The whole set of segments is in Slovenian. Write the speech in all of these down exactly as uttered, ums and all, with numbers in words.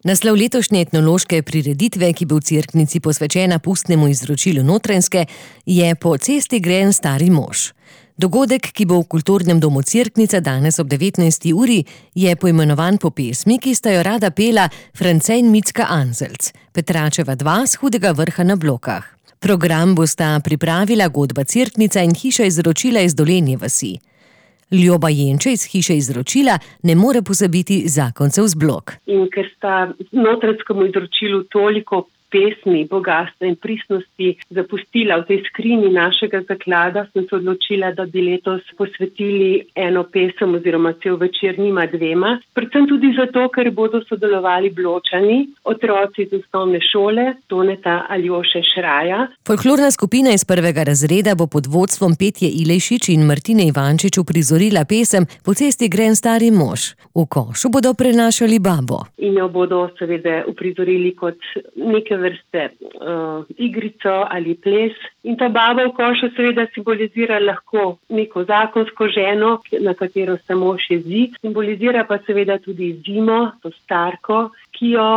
Naslov letošnje etnološke prireditve, ki bo v Cerknici posvečena pustnemu izročilu Notranjske, je Po cesti gre en stari mož. Dogodek, ki bo v Kulturnem domu Cerknica danes ob devetnajsti uri, je poimenovan po pesmi, ki sta jo rada pela France in Micka Anzelc, Petračeva dva s Hudega vrha na Blokah. Program bosta pripravila Godba Cerknica in Hiša izročila iz Dolenje vasi. Ljuba Jenče iz Hiše izročila ne more pozabiti zakoncev z Blok. In ker sta notranjskemu izročilu toliko pesmi, bogatstva in pristnosti zapustila v tej skrinji našega zaklada, sem se odločila, da bi letos posvetili eno pesem oziroma cel večer njima dvema. Predvsem tudi zato, ker bodo sodelovali Bločani, otroci iz osnovne šole Toneta Aljoše Šraja. Folklorna skupina iz prvega razreda bo pod vodstvom Petje Ilejšič in Martine Ivančič uprizorila pesem Po cesti gre en stari mož. V košu bodo prenašali babo. In jo bodo seveda uprizorili kot neke vrste uh, igrico ali ples. In ta baba v košu seveda simbolizira lahko neko zakonsko ženo, na katero se mož jezi. Simbolizira pa seveda tudi zimo, to starko, ki jo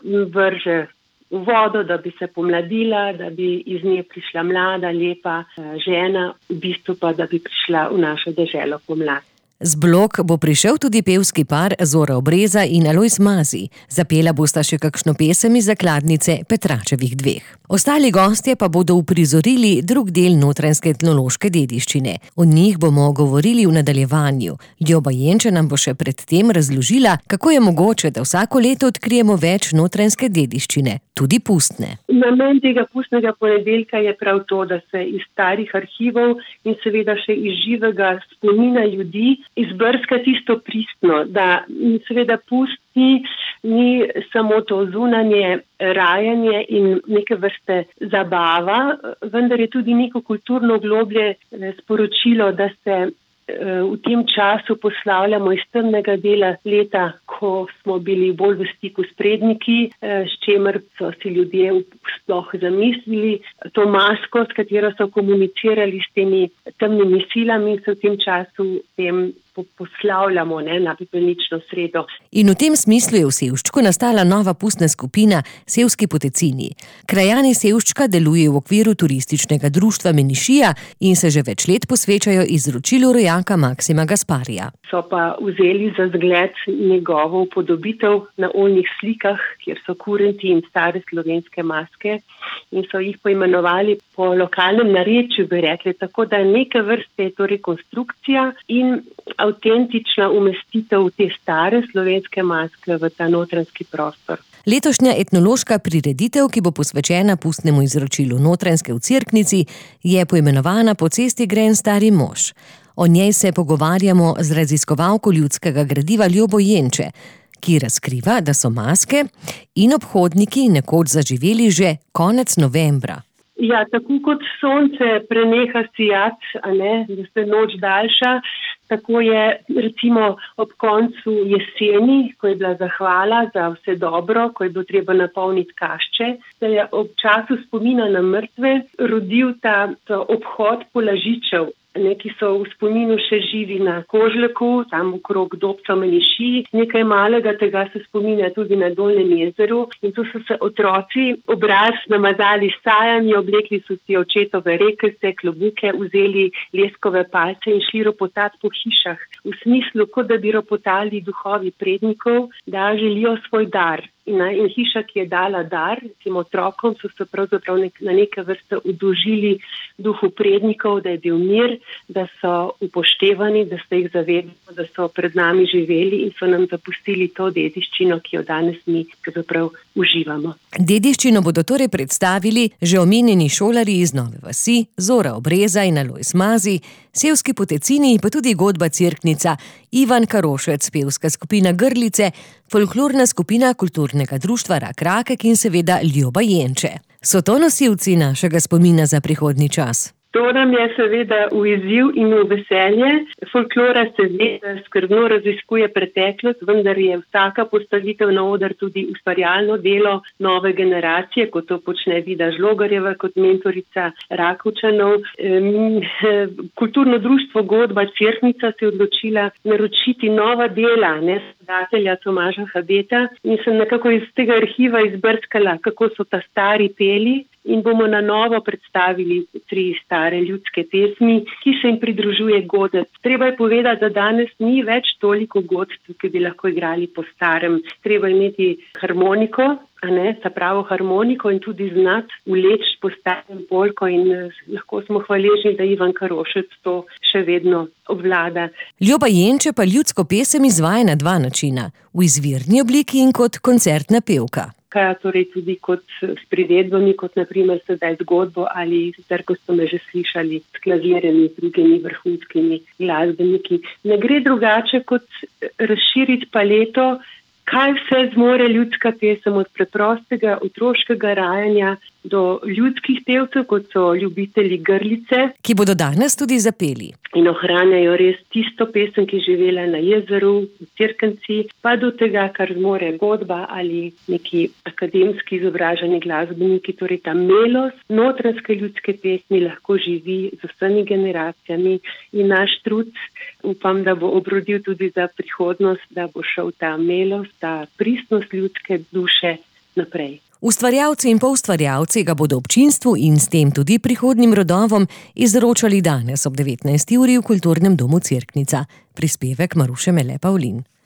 vrže v vodo, da bi se pomladila, da bi iz nje prišla mlada, lepa žena, v bistvu pa, da bi prišla v našo deželo pomlad. Z Blok bo prišel tudi pevski par Zora Obreza in Alojz Mazi. Zapela bosta še kakšno pesem iz zakladnice Petračevih dveh. Ostali gostje pa bodo uprizorili drug del notranjske etnološke dediščine. O njih bomo govorili v nadaljevanju. Ljuba Jenče nam bo še pred tem razložila, kako je mogoče, da vsako leto odkrijemo več notranjske dediščine, tudi pustne. Namen tega pustnega ponedeljka je prav to, da se iz starih arhivov in seveda še iz živega spomina ljudi izbrska tisto pristno, da seveda pustni ni samo to zunanje rajanje in neke vrste zabava, vendar je tudi neko kulturno globlje sporočilo, da se v tem času poslavljamo iz temnega dela leta, ko smo bili bolj v stiku s predniki, s čemer so si ljudje sploh zamislili to masko, s katero so komunicirali s temi temnimi silami, se v tem času tem poslavljamo ne, na pepelnično sredo. In v tem smislu je v Sevščku nastala nova pustna skupina Sevski potecini. Krajani Sevščka delujejo v okviru turističnega društva Menišija in se že več let posvečajo izročilu rojaka Maksima Gasparija. So pa vzeli za zgled njegovo upodobitev na oljnih slikah, kjer so kurenti in stare slovenske maske, in so jih poimenovali po lokalnem narečju, bi rekli, tako da neke vrste je to rekonstrukcija in avtentična umestitev te stare slovenske maske v ta notranjski prostor. Letošnja etnološka prireditev, ki bo posvečena pustnemu izročilu Notranjske v Cerknici, je poimenovana Po cesti gre en stari mož. O njej se pogovarjamo z raziskovalko ljudskega gradiva Ljubo Jenče, ki razkriva, da so maske in obhodniki nekoč zaživeli že konec novembra. Ja, tako kot sonce preneha sijat, a ne, da se noč daljša, tako je recimo ob koncu jeseni, ko je bila zahvala za vse dobro, ko je bilo treba napolniti kašče, da je ob času spomina na mrtve rodil ta, ta obhod polažičev, ne, ki so v spominu še živi na Kožleku, tam okrog Dobca Menišiji. Nekaj malega tega se spominja tudi na Dolnjem jezeru in tu so se otroci obraz namazali s sajami, oblekli so si očetove rekelce, klobuke, vzeli leskove palce in šli ropotati po hišah. V smislu, kot da bi ropotali duhovi prednikov, da želijo svoj dar. In, in hiša, ki je dala dar tem otrokom, so se pravzaprav nek, na neke vrste oddolžili duhu prednikov, da je bil mir, da so upoštevani, da so jih zavedali, da so pred nami živeli in so nam zapustili to dediščino, ki jo danes mi pravzaprav uživamo. Dediščino bodo torej predstavili že omenjeni šolarji iz Nove vasi, Zora Obreza in Alojz Mazi, Sevski potecini, pa tudi Godba Cerknica, Ivan Karošec, pevska skupina Grlice, folklorna skupina kulturnega društva Rak Rakek in seveda Ljuba Jenče. So to nosilci našega spomina za prihodnji čas? To nam je seveda v izziv in v veselje. Folklora se ve, da skrbno raziskuje preteklost, vendar je vsaka postavitev na oder tudi ustvarjalno delo nove generacije, kot to počne Vida Žlogarjeva kot mentorica Rakovčanov. Kulturno društvo Godba Cerknica se je odločila naročiti nova dela, ne, skladatelja Tomaža Habeta, in sem nekako iz tega arhiva izbrskala, kako so ta stari peli, in bomo na novo predstavili tri stare ljudske pesmi, ki se jim pridružuje godec. Treba je povedati, da danes ni več toliko godcev, ki bi lahko igrali po starem. Treba imeti harmoniko, a ne, ta pravo harmoniko in tudi znati vleči po starem polko in lahko smo hvaležni, da Ivan Karošec to še vedno obvlada. Ljuba Jenče pa ljudsko pesem izvaja na dva načina, v izvirni obliki in kot koncertna pevka. Torej tudi kot s priredbami, kot naprimer sedaj zgodbo ali sicer, ko ste me že slišali, s klavirjami, drugimi vrhunskimi glasbeniki. Ne gre drugače kot razširiti paleto, kaj vse zmore ljudska pesem, od preprostega otroškega rajanja do ljudskih pevcev, kot so ljubitelji Grlice, ki bodo danes tudi zapeli in ohranjajo res tisto pesem, ki je živela na jezeru, v Cerknici, pa do tega, kar zmore godba ali neki akademski izobraženi glasbeniki. Torej ta melost notranjske ljudske pesmi lahko živi z vsemi generacijami in naš trud, upam, da bo obrodil tudi za prihodnost, da bo šel ta melost, ta pristnost ljudske duše naprej. Ustvarjalci in poustvarjalci ga bodo občinstvu in s tem tudi prihodnjim rodovom izročali danes ob devetnajsti uri v Kulturnem domu Cerknica. Prispevek Maruše Mele Pavlin.